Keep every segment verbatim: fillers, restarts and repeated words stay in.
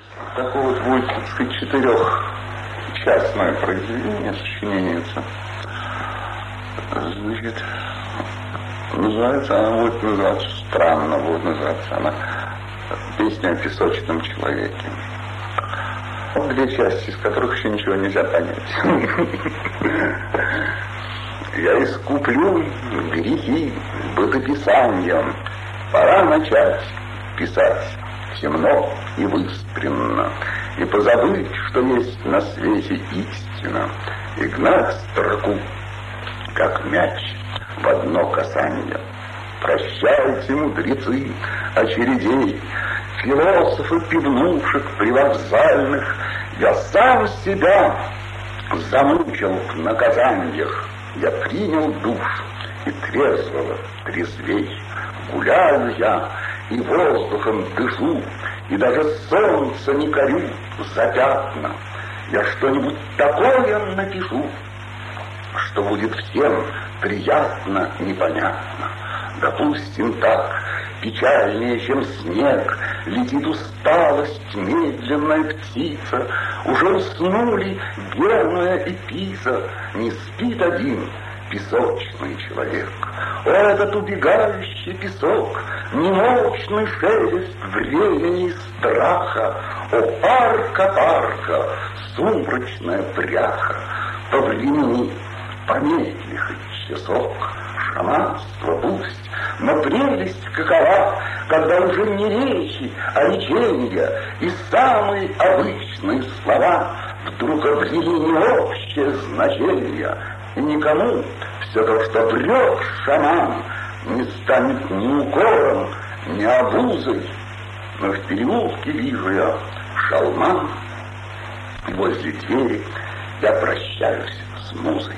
Такое вот будет, так сказать, четырехчастное произведение, сочинение. Значит, называется, она будет называться, странно будет называться, она «Песня о песочном человеке». Вот две части, из которых еще ничего нельзя понять. Я искуплю грехи бытописанием. Пора начать писать темно и выспренно, и позабыть, что есть на свете истина, и гнать строку, как мяч, в одно касание. Прощайте, мудрецы очередей, философы пивнушек привокзальных, я сам себя замучил в наказаниях. Я принял душ и трезвого трезвей. Гуляю я и воздухом дышу, и даже солнце не корю за пятна. Я что-нибудь такое напишу, что будет всем приятно, непонятно. Допустим так, печальнее, чем снег, летит усталость, медленная птица. Уже уснули Генуя и Пиза, не спит один песочный человек. О, этот убегающий песок, немощный шелест времени и страха. О, парка, парка, сумрачная пряха, по времени помедли хоть часок. Шаманство пусть, но прелесть какова, когда уже не речи, а речения и самые обычные слова вдруг обрели не общее значение, и никому все то, что врет шаман, не станет ни укором, ни обузой. Но в переулке вижу я шалман, и возле двери я прощаюсь с музой.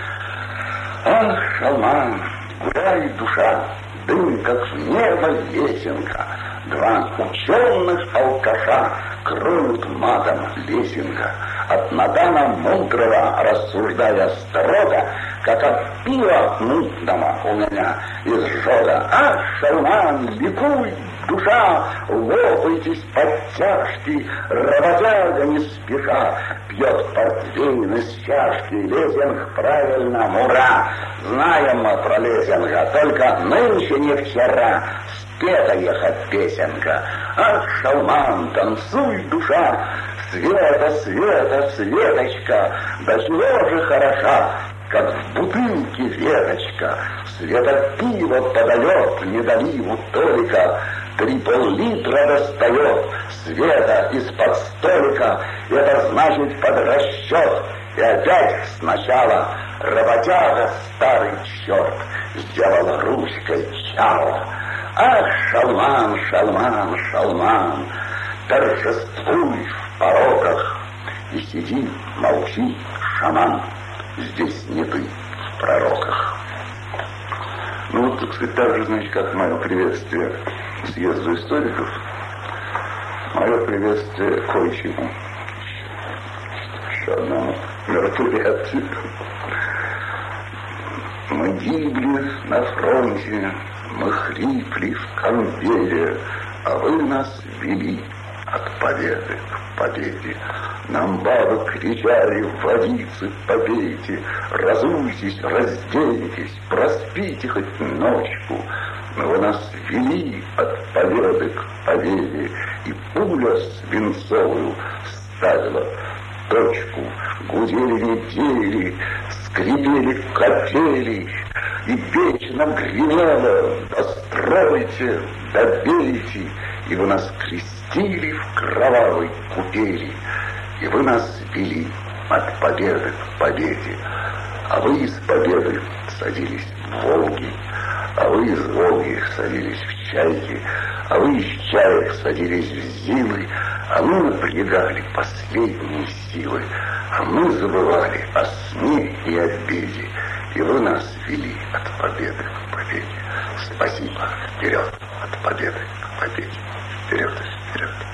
Ах, шалман, гуляет душа, дым, как в небо лесенка. Два ученых алкаша кроют матом лесенка. От Натана мудрого, рассуждая строго, как от пива мутного у меня изжога. Ах, шалман, ликуй, душа, лопайтесь под тяжки, работяга не спеша пьет портвейн из чашки. Лесинг правильно, мура, знаем мы про лесинга, только нынче не вчера спета ехать песенка. Ах, шалман, танцуй, душа, света, света, светочка, до чего же хороша, как в бутылке веточка. Света пива подает, не доливу только, три пол-литра достает света из-под столика. Это значит под расчет. И опять сначала работяга, старый черт, сделал ручкой чало. Ах, шалман, шалман, шалман, торжествуй в пороках и сиди, молчи, шаман, здесь не ты в пророках. Ну вот, так сказать, так же, значит, как мое приветствие съезду историков, мое приветствие кое-чему. Еще одному мероприятию. Мы гибли на фронте, мы хрипли в конвейере, а вы нас вели от победы к победе. Нам бабы кричали: водицы попейте, разуйтесь, разденьтесь, проспите хоть ночку. Но вы нас вели от победы к победе, и пуля свинцовую ставила точку. Гудели недели, скрипели капели, и вечно гремело: достройте, добейте. И вы нас крестили в кровавой купели, и вы нас вели от победы к победе. А вы из победы садились в Волги, а вы из Волги садились в Чайки, а вы из Чаек садились в Зилы, а мы напрягали последние силы, а мы забывали о сне и обиде, и вы нас вели от победы к победе. Спасибо, вперед, от победы к победе. Вперед, вперед.